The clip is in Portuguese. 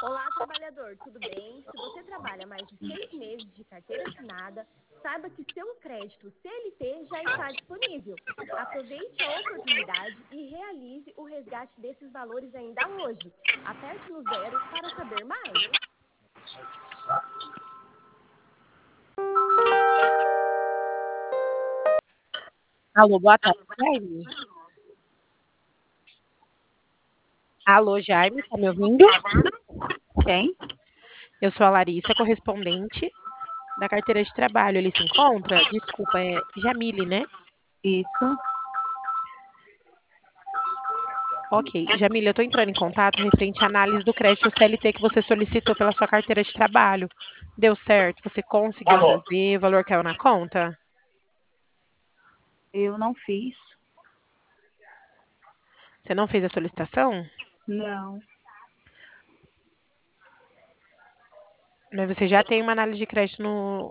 Olá, trabalhador, tudo bem? Se você trabalha mais de 6 meses de carteira assinada, saiba que seu crédito CLT já está disponível. Aproveite a oportunidade e realize o resgate desses valores ainda hoje. Aperte no 0 para saber mais. Alô, boa tarde, Jaime. Alô, Jaime, tá me ouvindo? Quem? Eu sou a Larissa, correspondente da carteira de trabalho. Ele se encontra? Desculpa, é Jamile, né? Isso. Ok. Jamile, eu estou entrando em contato referente à análise do crédito CLT que você solicitou pela sua carteira de trabalho. Deu certo? Você conseguiu fazer? O valor caiu na conta? Eu não fiz. Você não fez a solicitação? Não. Mas você já tem uma análise de crédito